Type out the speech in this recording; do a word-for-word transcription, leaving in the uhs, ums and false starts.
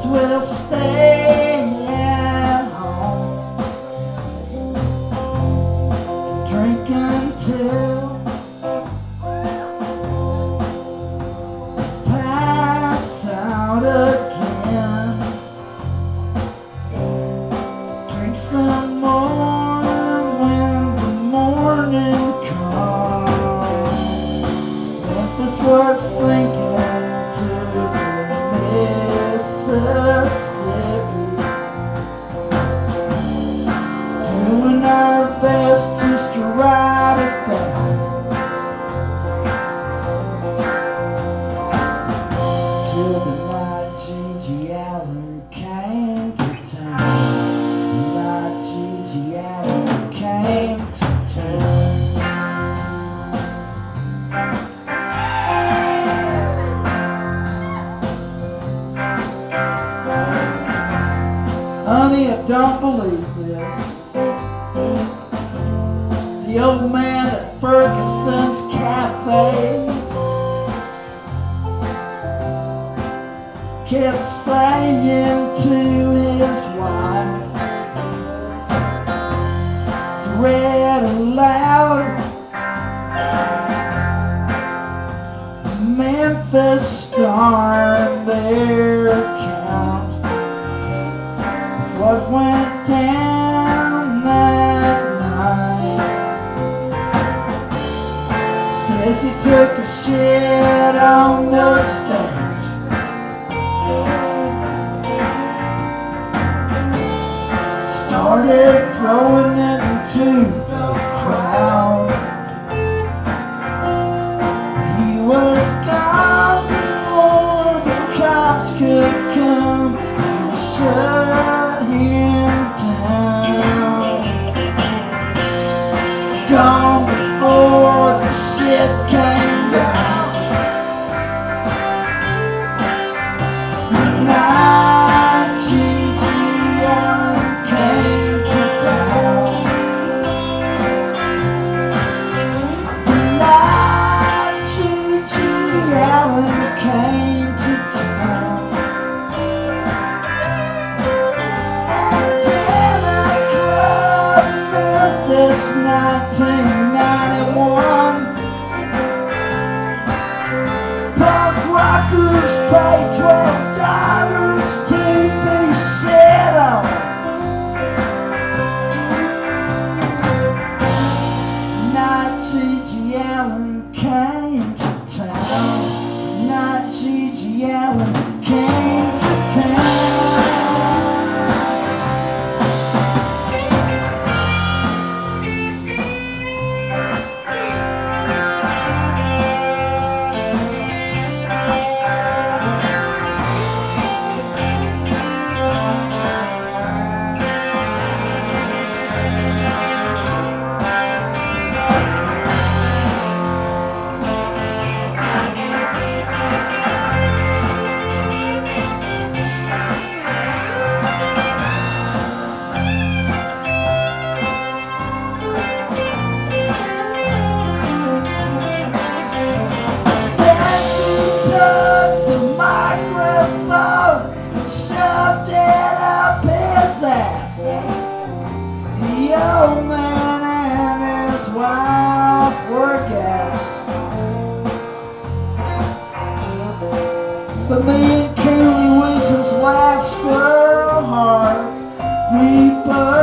will stay at home, drink until pass out again, drink some more when the morning comes. Memphis was sinking to the Mississippi, doing our best just to ride it back, till the night G G Allen came to town. The night G G Allen came to town. Honey, I don't believe this. The old man at Ferguson's Cafe kept saying to his wife, he read aloud Memphis Star and their account of what went down that night. Says he took a shit on the stage, started throwing it into the crowd. He was gone before the cops could come and shut him down. Gone before the shit came down. The night G G Allen came to town. The night G G Allen came to town. At Dinner Club Memphis, nineteen ninety-one, punk rockers paid twelve dollars to be shit on. Night G G Allen came to town. Night G G Allen came to town. The old man and his wife were gas, but me and Cooley Wilson's laughed so hard we both